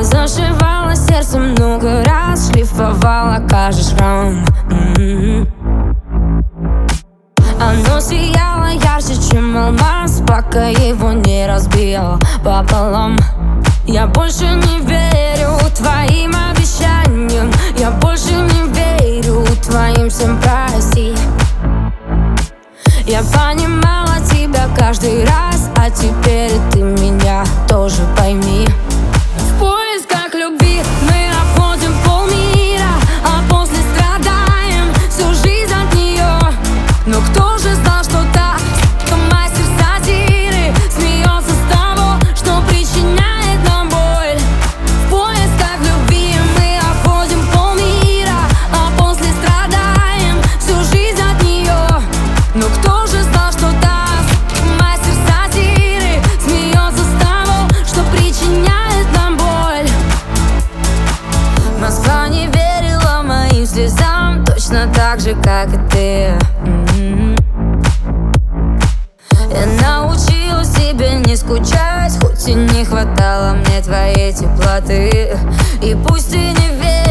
Я зашивала сердце много раз, шлифовала каждый шрам. Оно сияло ярче, чем алмаз, пока его не разбил пополам. Я больше не верю твоим обещаниям, я больше не верю твоим всем прости. Я понимала тебя каждый раз, а теперь ты меня тоже пойми. В поисках любви мы обходим полмира, а после страдаем всю жизнь от нее. Но кто же знал, что та мастер сатиры смеется с того, что причиняет нам боль? В поисках любви мы обходим полмира, а после страдаем всю жизнь от нее. Но кто же знал, что та мастер сатиры смеется с того, что причиняет нам боль? Москва не верила моим слезам, точно так же, как и ты. Я научилась тебе не скучать, хоть и не хватало мне твоей теплоты. И пусть ты не веришь